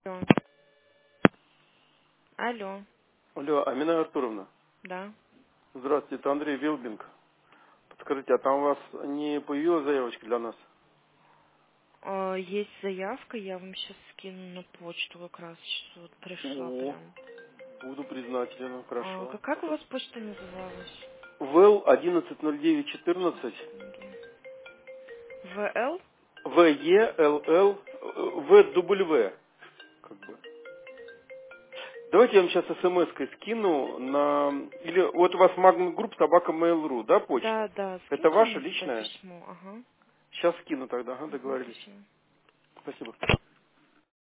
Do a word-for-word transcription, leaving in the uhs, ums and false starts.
Алло. Алло. Алло, Амина Артуровна. Да. Здравствуйте, это Андрей Вилбинг. Подскажите, а там у вас не появилась заявочка для нас? А, есть заявка, я вам сейчас скину на почту, как раз сейчас вот пришла О, прям. буду признателен, А, хорошо. как, как у вас почта называлась? ВЭЛ одиннадцать ноль девять четырнадцать, ВЛ? ВЕЛЛ, ВW, как бы. Давайте я вам сейчас смс-кой скину на... Или вот у вас Magnum Group собака Mail.ru, да, почта? Да, да, Это скиньте ваша мне туда личная? письмо, ага. Сейчас скину тогда, ага, Угу, договорились. спасибо. Спасибо.